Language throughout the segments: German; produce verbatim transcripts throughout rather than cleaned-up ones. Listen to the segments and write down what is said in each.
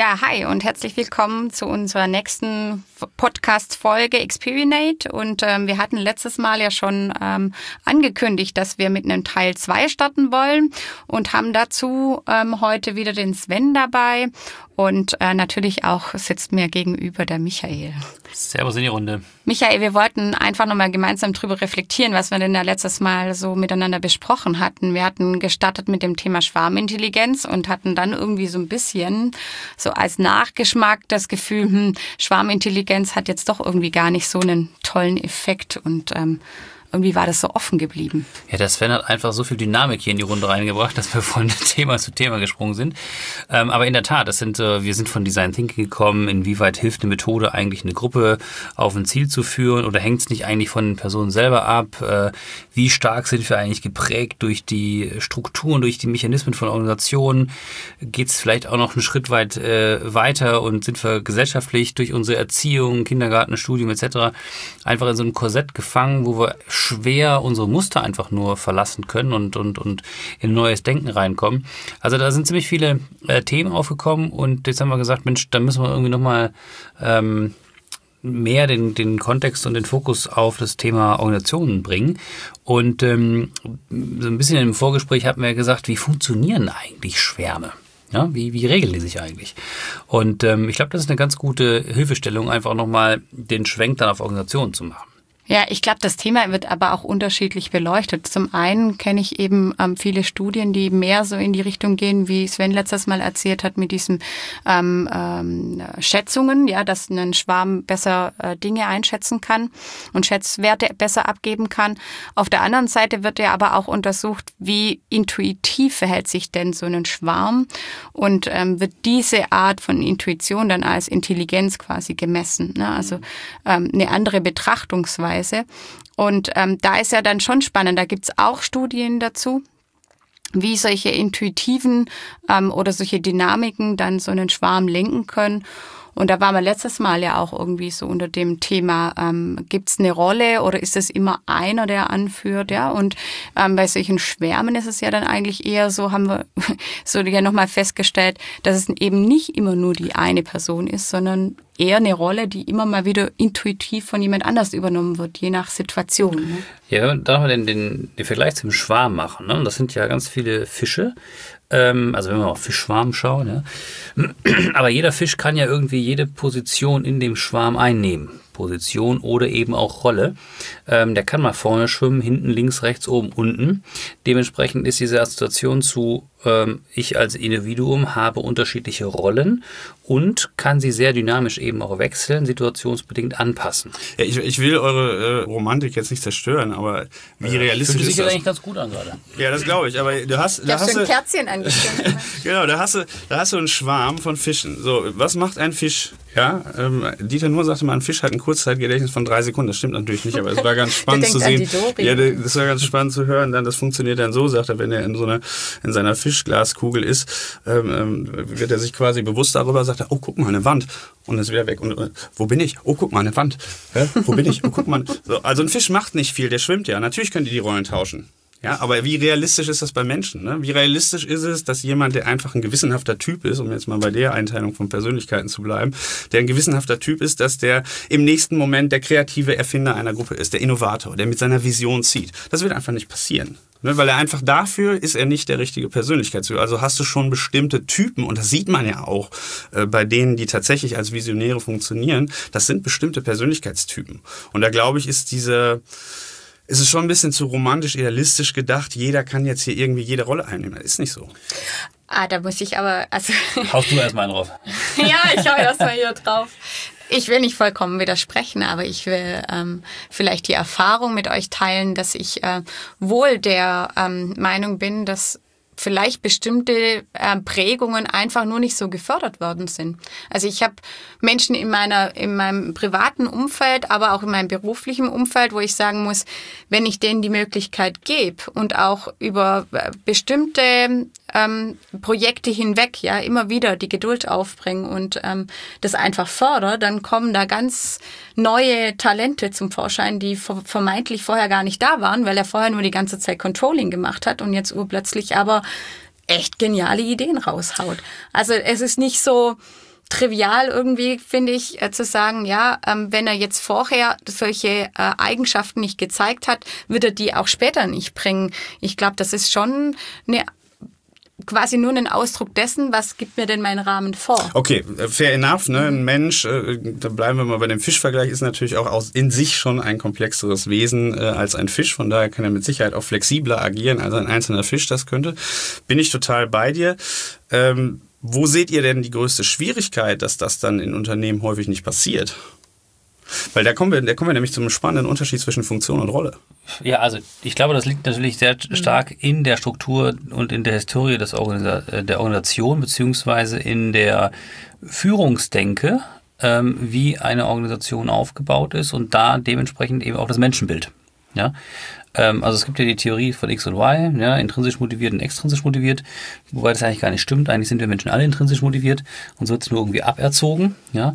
Ja, hi und herzlich willkommen zu unserer nächsten Podcast-Folge Experinate. Und ähm, wir hatten letztes Mal ja schon ähm, angekündigt, dass wir mit einem Teil zwei starten wollen und haben dazu ähm, heute wieder den Sven dabei. Und äh, natürlich auch sitzt mir gegenüber der Michael. Servus in die Runde. Michael, wir wollten einfach nochmal gemeinsam drüber reflektieren, was wir denn da letztes Mal so miteinander besprochen hatten. Wir hatten gestartet mit dem Thema Schwarmintelligenz und hatten dann irgendwie so ein bisschen so als Nachgeschmack das Gefühl, hm, Schwarmintelligenz hat jetzt doch irgendwie gar nicht so einen tollen Effekt und ähm, irgendwie war das so offen geblieben. Ja, der Sven hat einfach so viel Dynamik hier in die Runde reingebracht, dass wir von Thema zu Thema gesprungen sind. Ähm, aber in der Tat, das sind, äh, wir sind von Design Thinking gekommen. Inwieweit hilft eine Methode eigentlich, eine Gruppe auf ein Ziel zu führen? Oder hängt es nicht eigentlich von den Personen selber ab? Äh, wie stark sind wir eigentlich geprägt durch die Strukturen, durch die Mechanismen von Organisationen? Geht es vielleicht auch noch einen Schritt weit äh, weiter und sind wir gesellschaftlich durch unsere Erziehung, Kindergarten, Studium et cetera einfach in so ein Korsett gefangen, wo wir schwer unsere Muster einfach nur verlassen können und, und, und in neues Denken reinkommen. Also da sind ziemlich viele äh, Themen aufgekommen und jetzt haben wir gesagt, Mensch, da müssen wir irgendwie nochmal ähm, mehr den, den Kontext und den Fokus auf das Thema Organisationen bringen. Und ähm, so ein bisschen im Vorgespräch hatten wir gesagt, wie funktionieren eigentlich Schwärme? Ja, wie, wie regeln die sich eigentlich? Und ähm, ich glaube, das ist eine ganz gute Hilfestellung, einfach nochmal den Schwenk dann auf Organisationen zu machen. Ja, ich glaube, das Thema wird aber auch unterschiedlich beleuchtet. Zum einen kenne ich eben ähm, viele Studien, die mehr so in die Richtung gehen, wie Sven letztes Mal erzählt hat, mit diesen ähm, ähm, Schätzungen, ja, dass ein Schwarm besser äh, Dinge einschätzen kann und Schätzwerte besser abgeben kann. Auf der anderen Seite wird ja aber auch untersucht, wie intuitiv verhält sich denn so ein Schwarm und ähm, wird diese Art von Intuition dann als Intelligenz quasi gemessen, ne? Also ähm, eine andere Betrachtungsweise. Und ähm, da ist ja dann schon spannend, da gibt's auch Studien dazu, wie solche intuitiven ähm, oder solche Dynamiken dann so einen Schwarm lenken können. Und da waren wir letztes Mal ja auch irgendwie so unter dem Thema, ähm, gibt es eine Rolle oder ist es immer einer, der anführt? Ja, und ähm, bei solchen Schwärmen ist es ja dann eigentlich eher so, haben wir so ja nochmal festgestellt, dass es eben nicht immer nur die eine Person ist, sondern eher eine Rolle, die immer mal wieder intuitiv von jemand anders übernommen wird, je nach Situation. Ne? Ja, wenn wir da mal den, den, den Vergleich zum Schwarm machen, ne? Das sind ja ganz viele Fische. Ähm, also wenn wir auf Fischschwarm schauen, ja. Aber jeder Fisch kann ja irgendwie jede Position in dem Schwarm einnehmen. Position oder eben auch Rolle. Ähm, der kann mal vorne schwimmen, hinten, links, rechts, oben, unten. Dementsprechend ist diese Assoziation zu ähm, ich als Individuum habe unterschiedliche Rollen und kann sie sehr dynamisch eben auch wechseln, situationsbedingt anpassen. Ja, ich, ich will eure äh, Romantik jetzt nicht zerstören, aber wie äh, realistisch ist das? Fühlt sich eigentlich ganz gut an gerade. Ja, das glaube ich, aber du hast... Ich habe so ein Kerzchen angezündet. Genau, da hast, du, da hast du einen Schwarm von Fischen. So, was macht ein Fisch? Ja, ähm, Dieter Nuhr sagte mal, ein Fisch hat ein Kurzzeitgedächtnis von drei Sekunden. Das stimmt natürlich nicht, aber es war ganz spannend zu sehen. Ja, das war ganz spannend zu hören. Dann, das funktioniert dann so, sagt er, wenn er in so einer in seiner Fischglaskugel ist, ähm, wird er sich quasi bewusst darüber, sagt er, oh, guck mal, eine Wand. Und ist wieder weg. Und äh, wo bin ich? Oh, guck mal, eine Wand. Hä? Wo bin ich? Oh, guck mal. So, also ein Fisch macht nicht viel, der schwimmt ja. Natürlich können die die Rollen tauschen. Ja, aber wie realistisch ist das bei Menschen? Ne? Wie realistisch ist es, dass jemand, der einfach ein gewissenhafter Typ ist, um jetzt mal bei der Einteilung von Persönlichkeiten zu bleiben, der ein gewissenhafter Typ ist, dass der im nächsten Moment der kreative Erfinder einer Gruppe ist, der Innovator, der mit seiner Vision zieht. Das wird einfach nicht passieren. Ne? Weil er einfach dafür ist er nicht der richtige Persönlichkeitstyp. Also hast du schon bestimmte Typen, und das sieht man ja auch äh, bei denen, die tatsächlich als Visionäre funktionieren, das sind bestimmte Persönlichkeitstypen. Und da glaube ich, ist diese... Es ist schon ein bisschen zu romantisch, idealistisch gedacht, jeder kann jetzt hier irgendwie jede Rolle einnehmen. Das ist nicht so. Ah, da muss ich aber... Also Haust du erstmal einen drauf. Ja, ich hau erstmal hier drauf. Ich will nicht vollkommen widersprechen, aber ich will ähm, vielleicht die Erfahrung mit euch teilen, dass ich äh, wohl der ähm, Meinung bin, dass vielleicht bestimmte äh, Prägungen einfach nur nicht so gefördert worden sind. Also ich habe Menschen in meiner in meinem privaten Umfeld, aber auch in meinem beruflichen Umfeld, wo ich sagen muss, wenn ich denen die Möglichkeit gebe und auch über äh, bestimmte ähm, Projekte hinweg ja immer wieder die Geduld aufbringe und ähm, das einfach fördere, dann kommen da ganz neue Talente zum Vorschein, die vermeintlich vorher gar nicht da waren, weil er vorher nur die ganze Zeit Controlling gemacht hat und jetzt urplötzlich aber echt geniale Ideen raushaut. Also es ist nicht so, trivial irgendwie, finde ich, äh, zu sagen, ja, ähm, wenn er jetzt vorher solche äh, Eigenschaften nicht gezeigt hat, wird er die auch später nicht bringen. Ich glaube, das ist schon eine quasi nur ein Ausdruck dessen, was gibt mir denn mein Rahmen vor. Okay, fair enough. Ne? Ein Mensch, äh, da bleiben wir mal bei dem Fischvergleich, ist natürlich auch aus, in sich schon ein komplexeres Wesen äh, als ein Fisch. Von daher kann er mit Sicherheit auch flexibler agieren, als ein einzelner Fisch das könnte. Bin ich total bei dir. Ähm, Wo seht ihr denn die größte Schwierigkeit, dass das dann in Unternehmen häufig nicht passiert? Weil da kommen wir, da kommen wir nämlich zum spannenden Unterschied zwischen Funktion und Rolle. Ja, also ich glaube, das liegt natürlich sehr stark in der Struktur und in der Historie des Organisa- der Organisation beziehungsweise in der Führungsdenke, ähm, wie eine Organisation aufgebaut ist und da dementsprechend eben auch das Menschenbild. Ja. Also es gibt ja die Theorie von X und Y, ja, intrinsisch motiviert und extrinsisch motiviert, wobei das eigentlich gar nicht stimmt. Eigentlich sind wir Menschen alle intrinsisch motiviert und so wird es nur irgendwie aberzogen. Ja.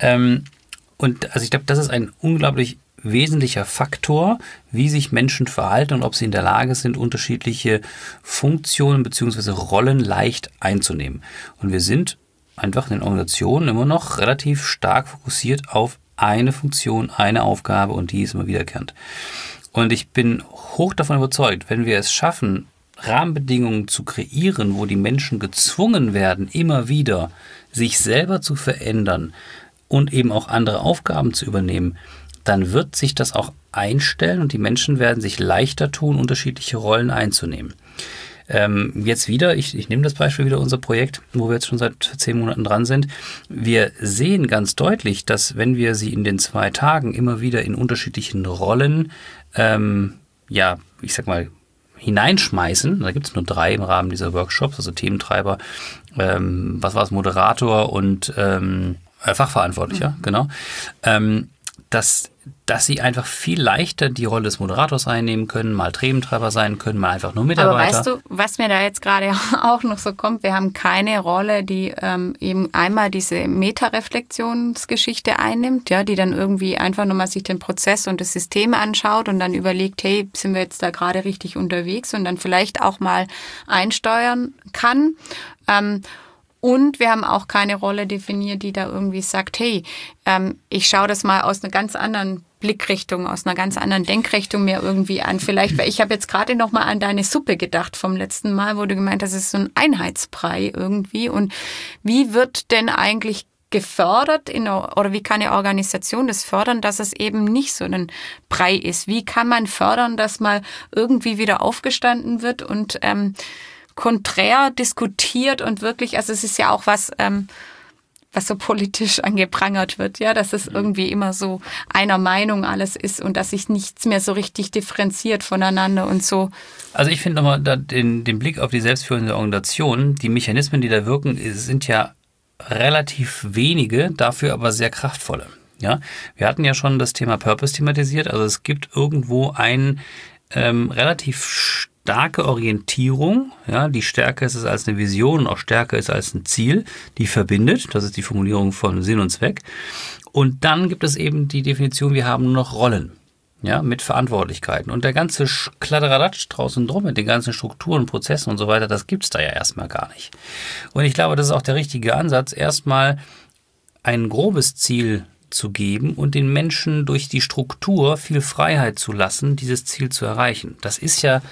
Und also ich glaube, das ist ein unglaublich wesentlicher Faktor, wie sich Menschen verhalten und ob sie in der Lage sind, unterschiedliche Funktionen bzw. Rollen leicht einzunehmen. Und wir sind einfach in den Organisationen immer noch relativ stark fokussiert auf eine Funktion, eine Aufgabe und die ist immer wiederkehrend. Und ich bin hoch davon überzeugt, wenn wir es schaffen, Rahmenbedingungen zu kreieren, wo die Menschen gezwungen werden, immer wieder sich selber zu verändern und eben auch andere Aufgaben zu übernehmen, dann wird sich das auch einstellen und die Menschen werden sich leichter tun, unterschiedliche Rollen einzunehmen. Ähm, jetzt wieder, ich, ich nehme das Beispiel wieder, unser Projekt, wo wir jetzt schon seit zehn Monaten dran sind. Wir sehen ganz deutlich, dass wenn wir sie in den zwei Tagen immer wieder in unterschiedlichen Rollen, ähm, ja, ich sag mal, hineinschmeißen, da gibt es nur drei im Rahmen dieser Workshops, also Thementreiber, ähm, was war es, Moderator und ähm, Fachverantwortlicher, mhm. genau, ähm, dass, dass sie einfach viel leichter die Rolle des Moderators einnehmen können, mal Thementreiber sein können, mal einfach nur Mitarbeiter. Aber weißt du, was mir da jetzt gerade auch noch so kommt, wir haben keine Rolle, die ähm, eben einmal diese Meta-Reflexionsgeschichte einnimmt, ja, die dann irgendwie einfach nochmal sich den Prozess und das System anschaut und dann überlegt, hey, sind wir jetzt da gerade richtig unterwegs und dann vielleicht auch mal einsteuern kann. Ähm, Und wir haben auch keine Rolle definiert, die da irgendwie sagt, hey, ähm, ich schaue das mal aus einer ganz anderen Blickrichtung, aus einer ganz anderen Denkrichtung mir irgendwie an. Vielleicht, weil ich habe jetzt gerade noch mal an deine Suppe gedacht vom letzten Mal, wo du gemeint hast, das ist so ein Einheitsbrei irgendwie. Und wie wird denn eigentlich gefördert in, oder wie kann eine Organisation das fördern, dass es eben nicht so ein Brei ist? Wie kann man fördern, dass mal irgendwie wieder aufgestanden wird und ähm, konträr diskutiert und wirklich, also es ist ja auch was, ähm, was so politisch angeprangert wird, ja, dass es irgendwie immer so einer Meinung alles ist und dass sich nichts mehr so richtig differenziert voneinander und so. Also ich finde nochmal den, den Blick auf die selbstführende Organisation, die Mechanismen, die da wirken, sind ja relativ wenige, dafür aber sehr kraftvolle. Ja, wir hatten ja schon das Thema Purpose thematisiert, also es gibt irgendwo ein ähm, relativ starke Orientierung, ja, die stärker ist als eine Vision und auch stärker ist als ein Ziel, die verbindet, das ist die Formulierung von Sinn und Zweck. Und dann gibt es eben die Definition, wir haben nur noch Rollen, ja, mit Verantwortlichkeiten. Und der ganze Kladderadatsch draußen drum, mit den ganzen Strukturen, Prozessen und so weiter, das gibt es da ja erstmal gar nicht. Und ich glaube, das ist auch der richtige Ansatz, erstmal ein grobes Ziel zu geben und den Menschen durch die Struktur viel Freiheit zu lassen, dieses Ziel zu erreichen. Das ist ja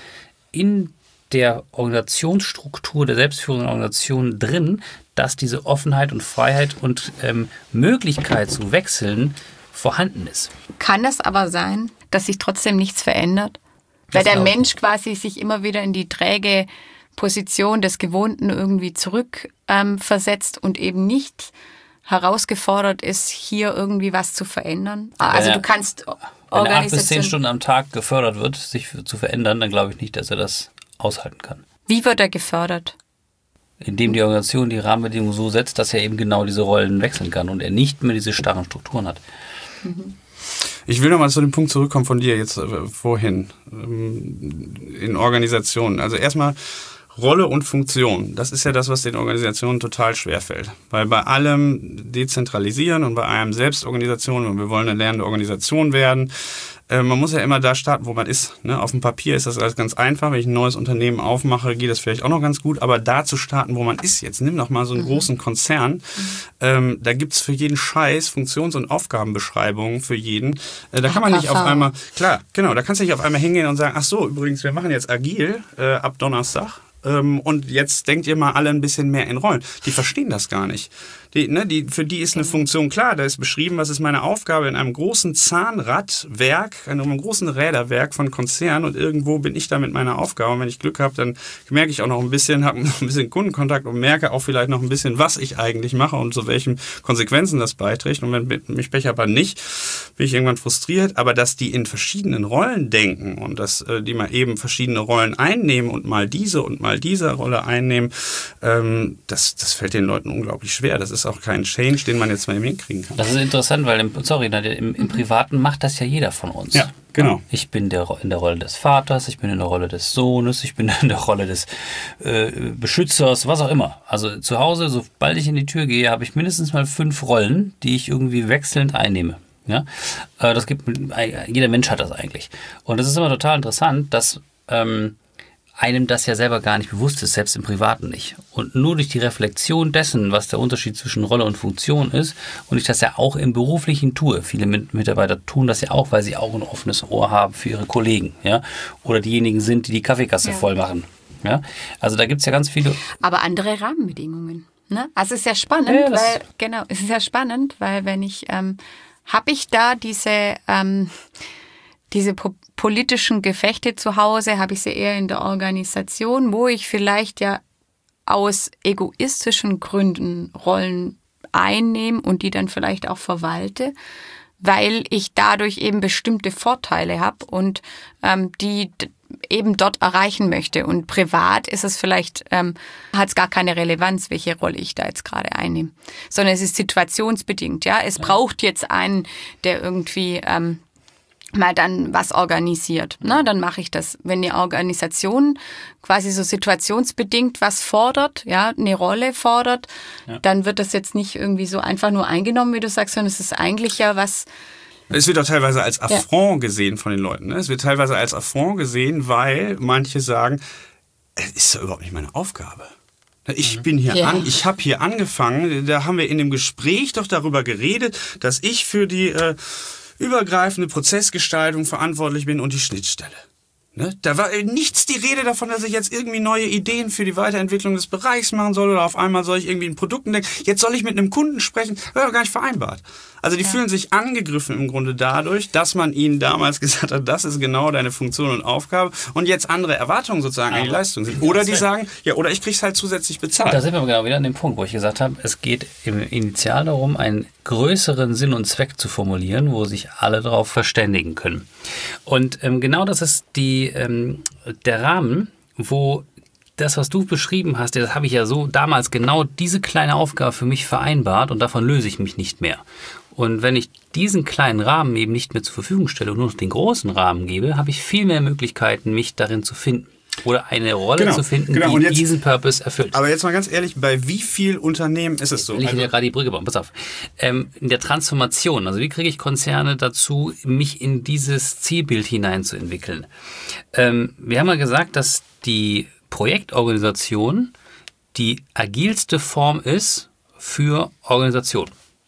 in der Organisationsstruktur der selbstführenden Organisation drin, dass diese Offenheit und Freiheit und ähm, Möglichkeit zu wechseln vorhanden ist. Kann es aber sein, dass sich trotzdem nichts verändert? Weil der Mensch quasi sich immer wieder in die träge Position des Gewohnten irgendwie zurückversetzt ähm, und eben nicht herausgefordert ist, hier irgendwie was zu verändern. Also du kannst Wenn er acht bis zehn Stunden am Tag gefördert wird, sich zu verändern, dann glaube ich nicht, dass er das aushalten kann. Wie wird er gefördert? Indem die Organisation die Rahmenbedingungen so setzt, dass er eben genau diese Rollen wechseln kann und er nicht mehr diese starren Strukturen hat. Mhm. Ich will nochmal zu dem Punkt zurückkommen von dir jetzt äh, vorhin ähm, in Organisationen. Also erstmal Rolle und Funktion, das ist ja das, was den Organisationen total schwerfällt. Weil bei allem Dezentralisieren und bei allem Selbstorganisation, und wir wollen eine lernende Organisation werden, äh, man muss ja immer da starten, wo man ist. Ne? Auf dem Papier ist das alles ganz einfach. Wenn ich ein neues Unternehmen aufmache, geht das vielleicht auch noch ganz gut. Aber da zu starten, wo man ist jetzt, nimm doch mal so einen mhm. großen Konzern. Mhm. Ähm, da gibt's für jeden Scheiß Funktions- und Aufgabenbeschreibungen für jeden. Äh, da kann man nicht auf einmal, klar, genau, da kannst du nicht auf einmal hingehen und sagen, ach so, übrigens, wir machen jetzt agil äh, ab Donnerstag. Ähm, und jetzt denkt ihr mal alle ein bisschen mehr in Rollen. Die verstehen das gar nicht. Die, ne, die, für die ist eine Funktion klar, da ist beschrieben, was ist meine Aufgabe in einem großen Zahnradwerk, in einem großen Räderwerk von Konzernen und irgendwo bin ich da mit meiner Aufgabe. Und wenn ich Glück habe, dann merke ich auch noch ein bisschen, habe noch ein bisschen Kundenkontakt und merke auch vielleicht noch ein bisschen, was ich eigentlich mache und zu welchen Konsequenzen das beiträgt. Und wenn mich Pech aber nicht, bin ich irgendwann frustriert. Aber dass die in verschiedenen Rollen denken und dass äh, die mal eben verschiedene Rollen einnehmen und mal diese und mal diese Rolle einnehmen, ähm, das, das fällt den Leuten unglaublich schwer. Das ist auch kein Change, den man jetzt mal eben hinkriegen kann. Das ist interessant, weil im, sorry, im, im Privaten macht das ja jeder von uns. Ja, genau. Ich bin der, in der Rolle des Vaters, ich bin in der Rolle des Sohnes, ich bin in der Rolle des äh, Beschützers, was auch immer. Also zu Hause, sobald ich in die Tür gehe, habe ich mindestens mal fünf Rollen, die ich irgendwie wechselnd einnehme. Ja? Äh, das gibt, jeder Mensch hat das eigentlich. Und das ist immer total interessant, dass ähm, einem das ja selber gar nicht bewusst ist, selbst im Privaten nicht. Und nur durch die Reflexion dessen, was der Unterschied zwischen Rolle und Funktion ist, und ich das ja auch im Beruflichen tue. Viele Mitarbeiter tun das ja auch, weil sie auch ein offenes Ohr haben für ihre Kollegen, ja, oder diejenigen sind, die die Kaffeekasse ja. voll machen. Ja? Also da gibt es ja ganz viele... Aber andere Rahmenbedingungen. Ne? Also es ist ja spannend, ja, weil, genau, es ist ja spannend, weil wenn ich, ähm, habe ich da diese... Ähm, Diese po- politischen Gefechte zu Hause habe ich sie eher in der Organisation, wo ich vielleicht ja aus egoistischen Gründen Rollen einnehme und die dann vielleicht auch verwalte, weil ich dadurch eben bestimmte Vorteile habe und ähm, die d- eben dort erreichen möchte. Und privat ist es vielleicht, ähm, hat es gar keine Relevanz, welche Rolle ich da jetzt gerade einnehme, sondern es ist situationsbedingt. Ja, es ja. braucht jetzt einen, der irgendwie ähm, mal dann was organisiert. Na, dann mache ich das. Wenn die Organisation quasi so situationsbedingt was fordert, ja, eine Rolle fordert, ja. dann wird das jetzt nicht irgendwie so einfach nur eingenommen, wie du sagst, sondern es ist eigentlich ja was... Es wird auch teilweise als Affront ja. gesehen von den Leuten. Ne? Es wird teilweise als Affront gesehen, weil manche sagen, es ist ja überhaupt nicht meine Aufgabe. Ich bin hier yeah. an, ich habe hier angefangen, da haben wir in dem Gespräch doch darüber geredet, dass ich für die... Äh, übergreifende Prozessgestaltung verantwortlich bin und die Schnittstelle. Ne? Da war nichts die Rede davon, dass ich jetzt irgendwie neue Ideen für die Weiterentwicklung des Bereichs machen soll oder auf einmal soll ich irgendwie in Produkten denken. Jetzt soll ich mit einem Kunden sprechen. Das war doch gar nicht vereinbart. Also die ja. fühlen sich angegriffen im Grunde dadurch, dass man ihnen damals gesagt hat, das ist genau deine Funktion und Aufgabe und jetzt andere Erwartungen sozusagen an die Leistung sind. Oder die sagen, ja, oder ich krieg's halt zusätzlich bezahlt. Da sind wir genau wieder an dem Punkt, wo ich gesagt habe, es geht im Initial darum, einen größeren Sinn und Zweck zu formulieren, wo sich alle darauf verständigen können. Und ähm, genau das ist die, ähm, der Rahmen, wo das, was du beschrieben hast, das habe ich ja so damals genau diese kleine Aufgabe für mich vereinbart und davon löse ich mich nicht mehr. Und wenn ich diesen kleinen Rahmen eben nicht mehr zur Verfügung stelle und nur noch den großen Rahmen gebe, habe ich viel mehr Möglichkeiten, mich darin zu finden. Oder eine Rolle genau, zu finden, genau. die jetzt, diesen Purpose erfüllt. Aber jetzt mal ganz ehrlich, bei wie vielen Unternehmen ist es so? Will ich also, ja gerade die Brücke bauen, pass auf. Ähm, in der Transformation, also wie kriege ich Konzerne dazu, mich in dieses Zielbild hineinzuentwickeln? Ähm, wir haben ja gesagt, dass die Projektorganisation die agilste Form ist für Organisation.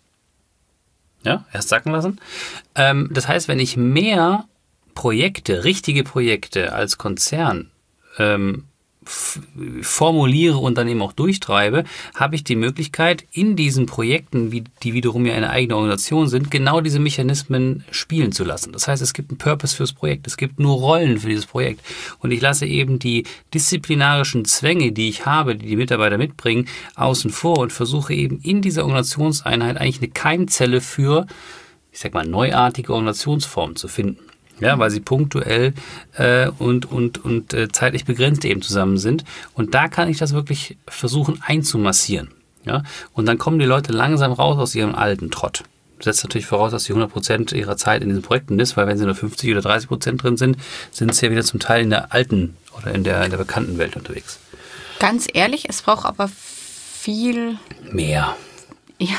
Ja, erst sacken lassen. Ähm, das heißt, wenn ich mehr Projekte, richtige Projekte als Konzern ähm, f- formuliere und dann eben auch durchtreibe, habe ich die Möglichkeit, in diesen Projekten, wie, die wiederum ja eine eigene Organisation sind, genau diese Mechanismen spielen zu lassen. Das heißt, es gibt einen Purpose fürs Projekt, es gibt nur Rollen für dieses Projekt und ich lasse eben die disziplinarischen Zwänge, die ich habe, die die Mitarbeiter mitbringen, außen vor und versuche eben in dieser Organisationseinheit eigentlich eine Keimzelle für, ich sag mal, neuartige Organisationsformen zu finden. Ja, weil sie punktuell äh, und, und, und äh, zeitlich begrenzt eben zusammen sind. Und da kann ich das wirklich versuchen einzumassieren. Ja? Und dann kommen die Leute langsam raus aus ihrem alten Trott. Das setzt natürlich voraus, dass sie hundert Prozent ihrer Zeit in diesen Projekten ist, weil wenn sie nur fünfzig oder dreißig Prozent drin sind, sind sie ja wieder zum Teil in der alten oder in der, in der bekannten Welt unterwegs. Ganz ehrlich, es braucht aber viel... Mehr. Ja,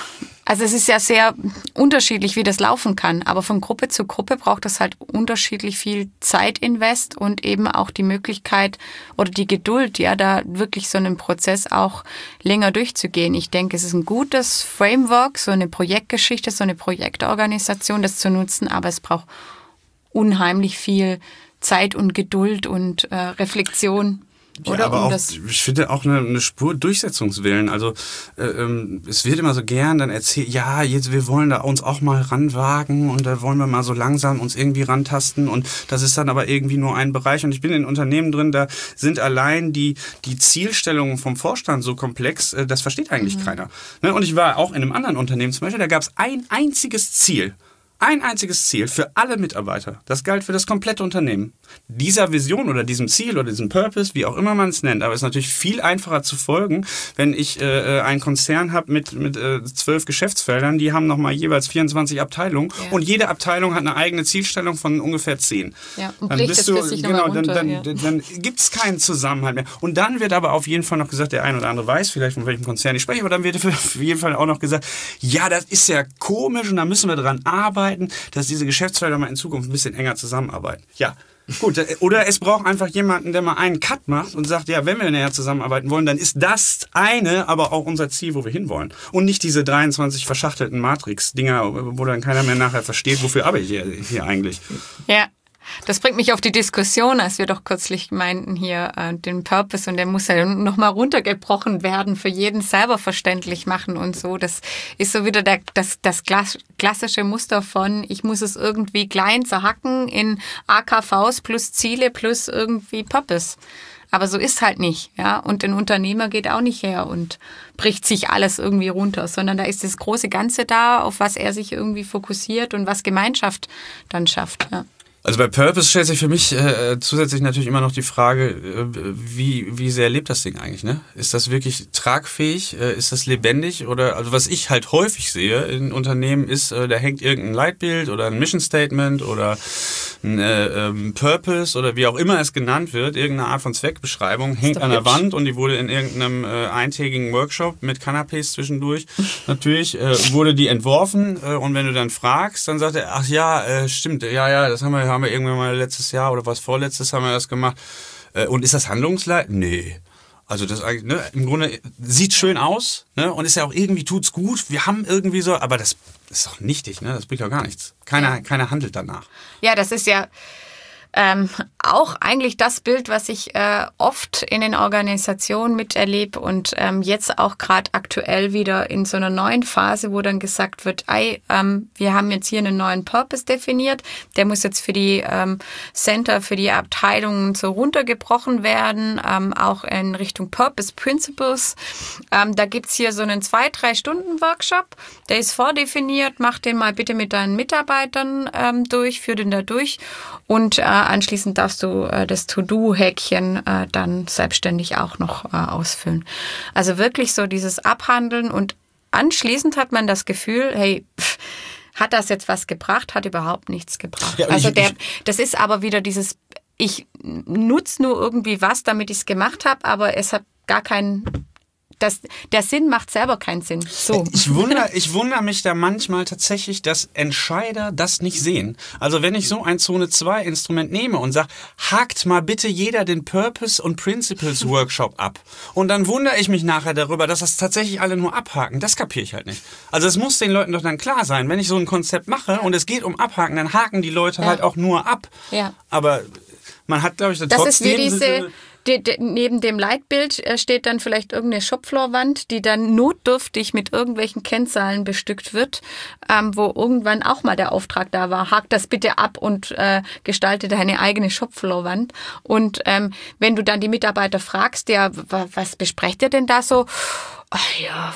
Also es ist ja sehr unterschiedlich, wie das laufen kann. Aber von Gruppe zu Gruppe braucht es halt unterschiedlich viel Zeitinvest und eben auch die Möglichkeit oder die Geduld, ja, da wirklich so einen Prozess auch länger durchzugehen. Ich denke, es ist ein gutes Framework, so eine Projektgeschichte, so eine Projektorganisation, das zu nutzen. Aber es braucht unheimlich viel Zeit und Geduld und äh, Reflexion. Ja, Oder aber um auch, das ich finde auch eine, eine Spur Durchsetzungswillen. Also äh, ähm, es wird immer so gern dann erzählt, ja, jetzt wir wollen da uns auch mal ranwagen und da wollen wir mal so langsam uns irgendwie rantasten und das ist dann aber irgendwie nur ein Bereich. Und ich bin in Unternehmen drin, da sind allein die die Zielstellungen vom Vorstand so komplex, äh, das versteht eigentlich mhm. keiner. Ne? Und ich war auch in einem anderen Unternehmen zum Beispiel, da gab es ein einziges Ziel. Ein einziges Ziel für alle Mitarbeiter. Das galt für das komplette Unternehmen. Dieser Vision oder diesem Ziel oder diesem Purpose, wie auch immer man es nennt, aber es ist natürlich viel einfacher zu folgen, wenn ich äh, einen Konzern habe mit, mit äh, zwölf Geschäftsfeldern, die haben nochmal jeweils vierundzwanzig Abteilungen ja. und jede Abteilung hat eine eigene Zielstellung von ungefähr zehn. Ja, und dann bricht bist das du, für sich genau, runter, dann, dann, ja. dann, dann gibt es keinen Zusammenhalt mehr. Und dann wird aber auf jeden Fall noch gesagt, der ein oder andere weiß vielleicht, von welchem Konzern ich spreche, aber dann wird auf jeden Fall auch noch gesagt, ja, das ist ja komisch und da müssen wir dran arbeiten, dass diese Geschäftsfelder mal in Zukunft ein bisschen enger zusammenarbeiten. Ja, gut. Oder es braucht einfach jemanden, der mal einen Cut macht und sagt, ja, wenn wir näher zusammenarbeiten wollen, dann ist das eine aber auch unser Ziel, wo wir hinwollen. Und nicht diese dreiundzwanzig verschachtelten Matrix-Dinger, wo dann keiner mehr nachher versteht, wofür arbeite ich hier, hier eigentlich. Ja. Das bringt mich auf die Diskussion, als wir doch kürzlich meinten hier äh, den Purpose und der muss ja nochmal runtergebrochen werden, für jeden selber verständlich machen und so. Das ist so wieder der, das, das klassische Muster von, ich muss es irgendwie klein zerhacken in A K Vs plus Ziele plus irgendwie Purpose. Aber so ist halt nicht, ja. Und ein Unternehmer geht auch nicht her und bricht sich alles irgendwie runter, sondern da ist das große Ganze da, auf was er sich irgendwie fokussiert und was Gemeinschaft dann schafft, ja. Also bei Purpose stellt sich für mich äh, zusätzlich natürlich immer noch die Frage, äh, wie wie sehr lebt das Ding eigentlich, ne? Ist das wirklich tragfähig? Äh, ist das lebendig? Oder also was ich halt häufig sehe in Unternehmen ist, äh, da hängt irgendein Leitbild oder ein Mission Statement oder ein äh, ähm, Purpose oder wie auch immer es genannt wird, irgendeine Art von Zweckbeschreibung, hängt an der Wand und die wurde in irgendeinem äh, eintägigen Workshop mit Canapés zwischendurch natürlich, äh, wurde die entworfen äh, und wenn du dann fragst, dann sagt er, ach ja, äh, stimmt, ja, ja, das haben wir haben wir irgendwann mal letztes Jahr oder was vorletztes haben wir das gemacht. Und ist das Handlungsleit? Nee. Also das eigentlich, ne, im Grunde sieht schön aus, ne, und ist ja auch irgendwie tut's gut. Wir haben irgendwie so, aber das ist doch nichtig, ne, das bringt doch gar nichts. Keiner, ja. keiner handelt danach. Ja, das ist ja Ähm, auch eigentlich das Bild, was ich äh, oft in den Organisationen miterlebe und ähm, jetzt auch gerade aktuell wieder in so einer neuen Phase, wo dann gesagt wird, ey, ähm, wir haben jetzt hier einen neuen Purpose definiert, der muss jetzt für die ähm, Center, für die Abteilungen so runtergebrochen werden, ähm, auch in Richtung Purpose Principles. Ähm, da gibt's hier so einen zwei, drei Stunden Workshop, der ist vordefiniert, mach den mal bitte mit deinen Mitarbeitern ähm, durch, führ den da durch und äh, anschließend darfst du äh, das To-Do-Häkchen äh, dann selbstständig auch noch äh, ausfüllen. Also wirklich so dieses Abhandeln und anschließend hat man das Gefühl, hey, pff, hat das jetzt was gebracht? Hat überhaupt nichts gebracht. Ja, also ich, der, das ist aber wieder dieses, ich nutze nur irgendwie was, damit ich es gemacht habe, aber es hat gar keinen... Das, der Sinn macht selber keinen Sinn. So. Ich wundere, ich wundere mich da manchmal tatsächlich, dass Entscheider das nicht sehen. Also wenn ich so ein Zone zwei Instrument nehme und sage, hakt mal bitte jeder den Purpose und Principles Workshop ab. Und dann wundere ich mich nachher darüber, dass das tatsächlich alle nur abhaken. Das kapiere ich halt nicht. Also es muss den Leuten doch dann klar sein, wenn ich so ein Konzept mache und es geht um Abhaken, dann haken die Leute ja. halt auch nur ab. Ja. Aber man hat, glaube ich, das trotzdem... Das ist wie diese... Die, die, neben dem Leitbild steht dann vielleicht irgendeine Shopfloor-Wand, die dann notdürftig mit irgendwelchen Kennzahlen bestückt wird, ähm, wo irgendwann auch mal der Auftrag da war, hak das bitte ab und äh, gestalte deine eigene Shopfloor-Wand. Und ähm, wenn du dann die Mitarbeiter fragst, ja, was besprecht ihr denn da so? Ach ja,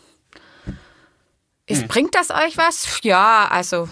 ist, hm. bringt das euch was? Ja, also,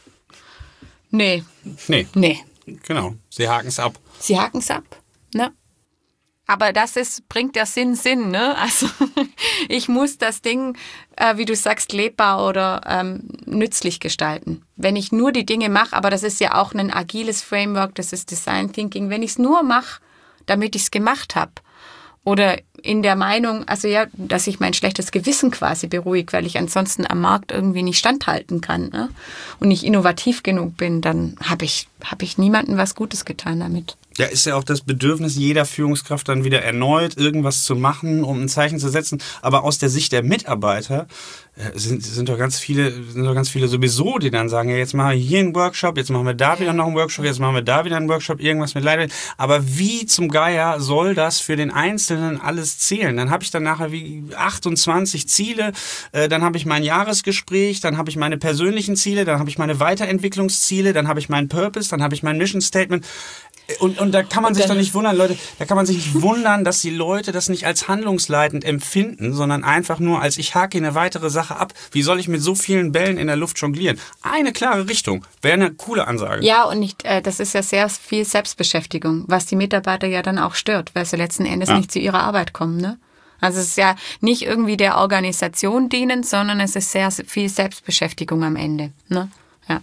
nee. Nee. Nee. Genau, sie haken es ab. Sie haken es ab, ne? Aber das ist, bringt der Sinn Sinn, ne? Also ich muss das Ding, äh, wie du sagst, lebbar oder ähm, nützlich gestalten. Wenn ich nur die Dinge mache, aber das ist ja auch ein agiles Framework, das ist Design Thinking, wenn ich es nur mache, damit ich es gemacht habe Oder in der Meinung, also ja, dass ich mein schlechtes Gewissen quasi beruhige, weil ich ansonsten am Markt irgendwie nicht standhalten kann, ne? Und nicht innovativ genug bin, dann habe ich, hab ich niemandem was Gutes getan damit. Ja, ist ja auch das Bedürfnis jeder Führungskraft dann wieder erneut irgendwas zu machen, um ein Zeichen zu setzen. Aber aus der Sicht der Mitarbeiter äh, sind, sind doch ganz viele, sind doch ganz viele sowieso, die dann sagen, ja, jetzt machen wir hier einen Workshop, jetzt machen wir da wieder noch einen Workshop, jetzt machen wir da wieder einen Workshop, irgendwas mit Leitbild. Aber wie zum Geier soll das für den Einzelnen alles zählen? Dann habe ich dann nachher wie achtundzwanzig Ziele, äh, dann habe ich mein Jahresgespräch, dann habe ich meine persönlichen Ziele, dann habe ich meine Weiterentwicklungsziele, dann habe ich meinen Purpose, dann habe ich mein Mission Statement. Und, und da kann man sich doch nicht wundern, Leute, da kann man sich nicht wundern, dass die Leute das nicht als handlungsleitend empfinden, sondern einfach nur als ich hake eine weitere Sache ab. Wie soll ich mit so vielen Bällen in der Luft jonglieren? Eine klare Richtung, wäre eine coole Ansage. Ja, und nicht, äh, das ist ja sehr viel Selbstbeschäftigung, was die Mitarbeiter ja dann auch stört, weil sie letzten Endes ja. nicht zu ihrer Arbeit kommen, ne? Also es ist ja nicht irgendwie der Organisation dienend, sondern es ist sehr viel Selbstbeschäftigung am Ende, ne? Ja.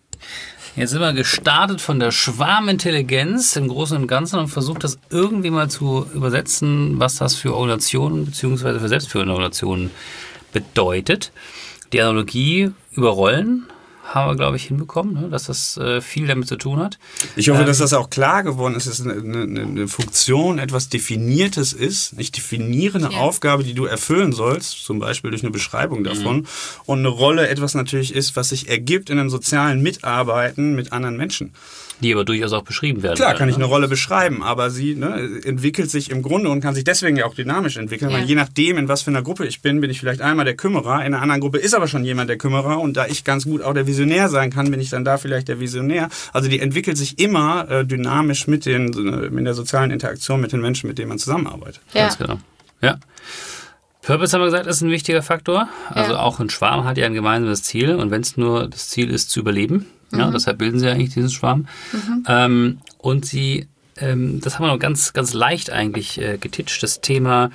Jetzt sind wir gestartet von der Schwarmintelligenz im Großen und Ganzen und versucht das irgendwie mal zu übersetzen, was das für Organisationen bzw. für selbstführende Organisationen bedeutet. Die Analogie über Rollen haben wir, glaube ich, hinbekommen, ne? Dass das äh, viel damit zu tun hat. Ich hoffe, ähm, dass das auch klar geworden ist, dass es eine, eine, eine Funktion, etwas Definiertes ist, nicht definiere eine ja. Aufgabe, die du erfüllen sollst, zum Beispiel durch eine Beschreibung davon, mhm. und eine Rolle etwas natürlich ist, was sich ergibt in einem sozialen Mitarbeiten mit anderen Menschen. Die aber durchaus auch beschrieben werden. Klar, werden, kann ich ne? eine Rolle beschreiben, aber sie ne, entwickelt sich im Grunde und kann sich deswegen ja auch dynamisch entwickeln, ja. weil je nachdem, in was für einer Gruppe ich bin, bin ich vielleicht einmal der Kümmerer, in einer anderen Gruppe ist aber schon jemand der Kümmerer und da ich ganz gut auch der Visionär sein kann, bin ich dann da vielleicht der Visionär. Also die entwickelt sich immer äh, dynamisch mit, den, äh, mit der sozialen Interaktion mit den Menschen, mit denen man zusammenarbeitet. Ja. Ganz genau. Ja. Purpose, haben wir gesagt, ist ein wichtiger Faktor. Also ja. auch ein Schwarm hat ja ein gemeinsames Ziel und wenn es nur das Ziel ist, zu überleben, ja, mhm. deshalb bilden sie ja eigentlich diesen Schwarm. Mhm. Ähm, und sie, ähm, das haben wir noch ganz, ganz leicht eigentlich äh, getitscht, das Thema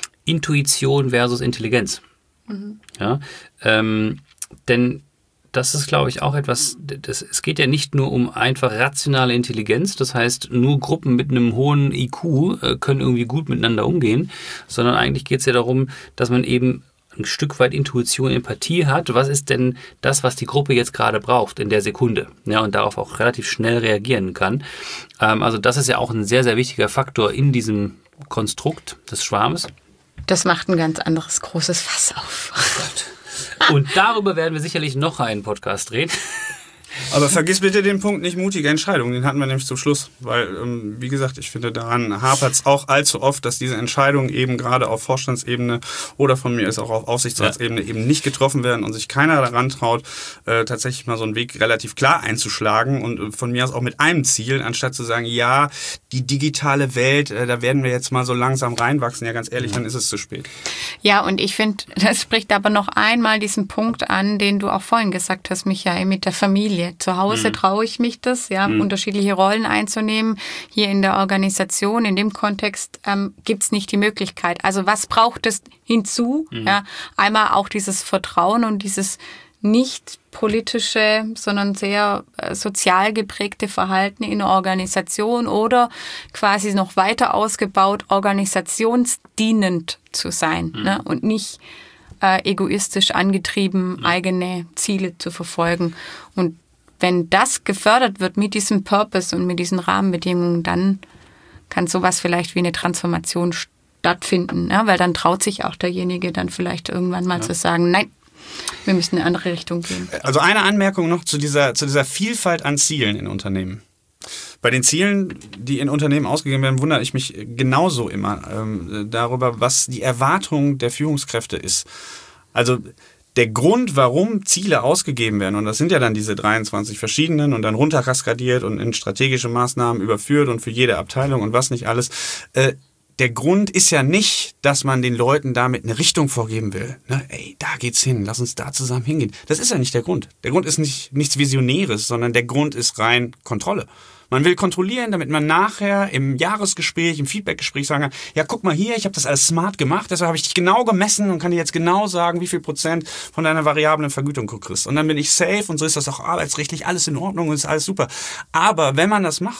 Intuition versus Intelligenz. Mhm. Ja, ähm, denn das ist, glaube ich, auch etwas, das, es geht ja nicht nur um einfach rationale Intelligenz, das heißt, nur Gruppen mit einem hohen I Q äh, können irgendwie gut miteinander umgehen, sondern eigentlich geht es ja darum, dass man eben ein Stück weit Intuition, Empathie hat. Was ist denn das, was die Gruppe jetzt gerade braucht in der Sekunde? Ja, und darauf auch relativ schnell reagieren kann. Ähm, also das ist ja auch ein sehr, sehr wichtiger Faktor in diesem Konstrukt des Schwarmes. Das macht ein ganz anderes großes Fass auf. Oh Gott. Und darüber werden wir sicherlich noch einen Podcast drehen. Aber vergiss bitte den Punkt nicht mutige Entscheidungen, den hatten wir nämlich zum Schluss. Weil, ähm, wie gesagt, ich finde, daran hapert es auch allzu oft, dass diese Entscheidungen eben gerade auf Vorstandsebene oder von mir ist auch auf Aufsichtsratsebene ja. eben nicht getroffen werden und sich keiner daran traut, äh, tatsächlich mal so einen Weg relativ klar einzuschlagen und äh, von mir aus auch mit einem Ziel, anstatt zu sagen, ja, die digitale Welt, äh, da werden wir jetzt mal so langsam reinwachsen. Ja, ganz ehrlich, mhm. dann ist es zu spät. Ja, und ich finde, das spricht aber noch einmal diesen Punkt an, den du auch vorhin gesagt hast, Michael, mit der Familie. Zu Hause mhm. traue ich mich das, ja, mhm. unterschiedliche Rollen einzunehmen. Hier in der Organisation, in dem Kontext ähm, gibt es nicht die Möglichkeit. Also was braucht es hinzu? Mhm. Ja, einmal auch dieses Vertrauen und dieses nicht politische, sondern sehr äh, sozial geprägte Verhalten in der Organisation oder quasi noch weiter ausgebaut, organisationsdienend zu sein, mhm. ne, und nicht äh, egoistisch angetrieben, mhm. eigene Ziele zu verfolgen. Und wenn das gefördert wird mit diesem Purpose und mit diesen Rahmenbedingungen, dann kann sowas vielleicht wie eine Transformation stattfinden. Ja? Weil dann traut sich auch derjenige dann vielleicht irgendwann mal ja. zu sagen, nein, wir müssen in eine andere Richtung gehen. Also eine Anmerkung noch zu dieser, zu dieser Vielfalt an Zielen in Unternehmen. Bei den Zielen, die in Unternehmen ausgegeben werden, wundere ich mich genauso immer ähm, darüber, was die Erwartung der Führungskräfte ist. Also der Grund, warum Ziele ausgegeben werden, und das sind ja dann diese dreiundzwanzig verschiedenen und dann runterkaskadiert und in strategische Maßnahmen überführt und für jede Abteilung und was nicht alles, äh, der Grund ist ja nicht, dass man den Leuten damit eine Richtung vorgeben will. Ne? Ey, da geht's hin, lass uns da zusammen hingehen. Das ist ja nicht der Grund. Der Grund ist nicht nichts Visionäres, sondern der Grund ist rein Kontrolle. Man will kontrollieren, damit man nachher im Jahresgespräch, im Feedbackgespräch sagen kann, ja, guck mal hier, ich habe das alles smart gemacht, deshalb habe ich dich genau gemessen und kann dir jetzt genau sagen, wie viel Prozent von deiner variablen Vergütung du kriegst. Und dann bin ich safe und so ist das auch arbeitsrechtlich alles in Ordnung und ist alles super. Aber wenn man das macht,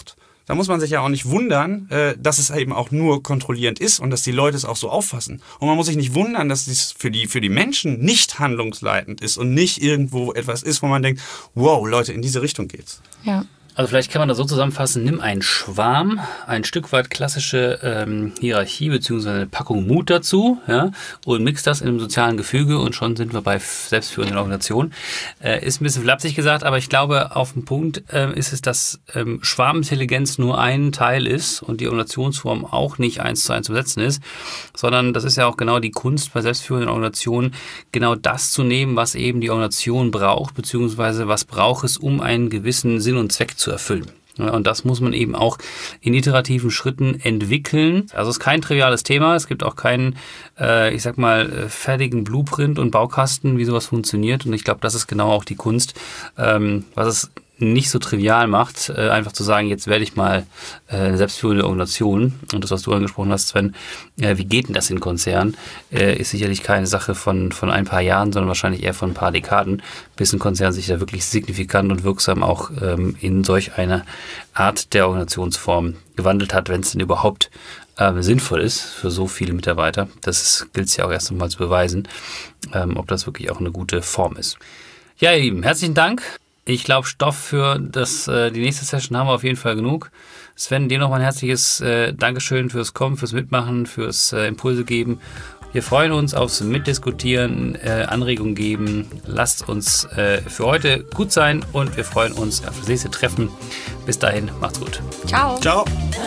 da muss man sich ja auch nicht wundern, äh, dass es eben auch nur kontrollierend ist und dass die Leute es auch so auffassen. Und man muss sich nicht wundern, dass es für die, für die Menschen nicht handlungsleitend ist und nicht irgendwo etwas ist, wo man denkt, wow, Leute, in diese Richtung geht's. Ja. Also vielleicht kann man das so zusammenfassen, nimm einen Schwarm, ein Stück weit klassische ähm, Hierarchie bzw. eine Packung Mut dazu, ja, und mix das in einem sozialen Gefüge und schon sind wir bei selbstführenden Organisationen. Äh, ist ein bisschen flapsig gesagt, aber ich glaube, auf dem Punkt äh, ist es, dass ähm, Schwarmintelligenz nur ein Teil ist und die Organisationsform auch nicht eins zu eins zu besetzen ist, sondern das ist ja auch genau die Kunst bei selbstführenden Organisationen, genau das zu nehmen, was eben die Organisation braucht, beziehungsweise was braucht es, um einen gewissen Sinn und Zweck zu erfüllen. Ja, und das muss man eben auch in iterativen Schritten entwickeln. Also es ist kein triviales Thema. Es gibt auch keinen, äh, ich sag mal, fertigen Blueprint und Baukasten, wie sowas funktioniert. Und ich glaube, das ist genau auch die Kunst, ähm, was es nicht so trivial macht, äh, einfach zu sagen, jetzt werde ich mal äh, eine selbstführende Organisation. Und das, was du angesprochen hast, Sven, äh, wie geht denn das in Konzernen, äh, ist sicherlich keine Sache von, von ein paar Jahren, sondern wahrscheinlich eher von ein paar Dekaden, bis ein Konzern sich da wirklich signifikant und wirksam auch ähm, in solch eine Art der Organisationsform gewandelt hat, wenn es denn überhaupt äh, sinnvoll ist für so viele Mitarbeiter. Das gilt es ja auch erst einmal zu beweisen, ähm, ob das wirklich auch eine gute Form ist. Ja, ihr Lieben, herzlichen Dank. Ich glaube, Stoff für das, äh, die nächste Session haben wir auf jeden Fall genug. Sven, dir nochmal ein herzliches äh, Dankeschön fürs Kommen, fürs Mitmachen, fürs äh, Impulse geben. Wir freuen uns aufs Mitdiskutieren, äh, Anregungen geben. Lasst uns äh, für heute gut sein und wir freuen uns auf das nächste Treffen. Bis dahin, macht's gut. Ciao. Ciao.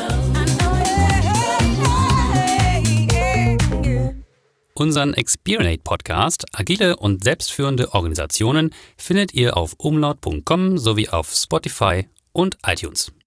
Unseren Experinate-Podcast Agile und selbstführende Organisationen findet ihr auf umlaut punkt com sowie auf Spotify und iTunes.